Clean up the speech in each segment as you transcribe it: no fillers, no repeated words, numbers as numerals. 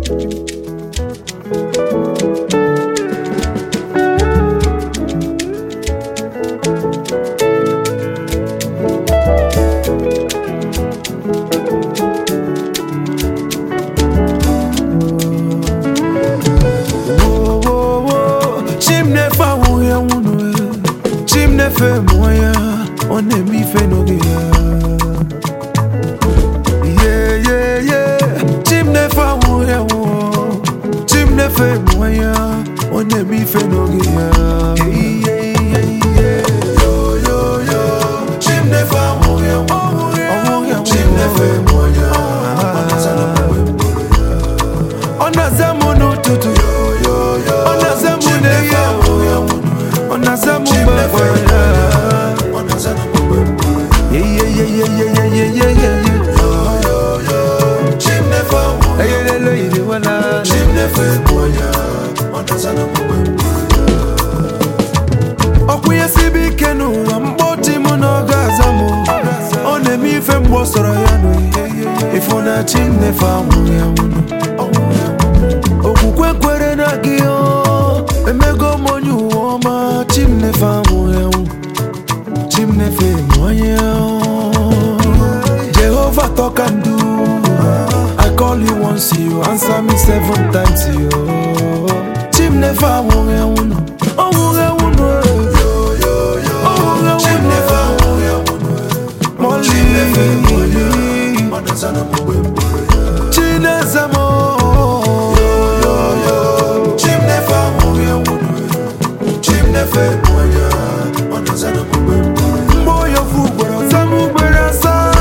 Chimnefe moya one mi fe no gia. Yeah. Chimnefa moya wo. Chimnefe moya one mi fe no gia. Yeah. Yo. Chimnefa moya wo. Chimnefe moya. Ona zamu no tutu. Ona zamu ne ya. Ona zamu ba. Okuye sibi kenu amboti munogazamu one mi fe mbosoro yanu ifuna chimnefa muya munu okukwe kwere na giyo emego monyu oma chimnefa muya chimnefe muya Jehovah talk and do. I call you once, you answer me 7 times, yo. Chimnefa wonge uno, oh wonge uno, yo. Oh wonge Chimnefa wonge uno, Molly. Chinezamo, yo. Chimnefa wonge uno, Chimnefe moya, onazana mwe. Moyo fugwa, zamu berasa.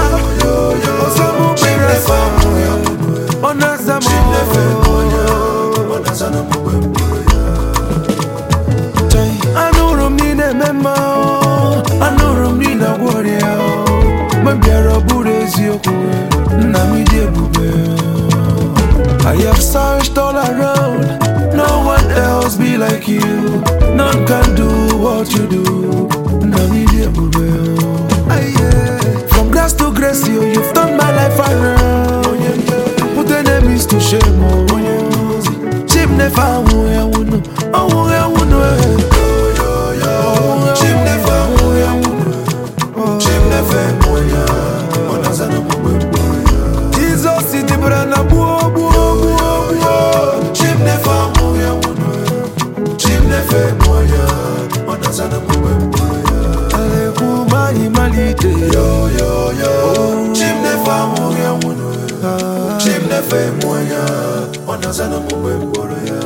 Anurum ni ne mema, anurum ni na warrior. Mbiara burezi okwe, na mi de bube. I have searched all around, no one else be like you. None can do what you do, na mi de bube. From grass to grace, you've turned my life around. Put enemies to shame, Chimnefa wuya wunu, wuya wunu, Chimnefa wuya wunu, Chimnefe moya, onazana mwe. Jesus iti brana buo. Chimnefa wuya wunu, Chimnefe moya, onazana mwe. Ale kumani malite, yo. Chimnefa wuya wunu, Chimnefe moya, onazana mwe.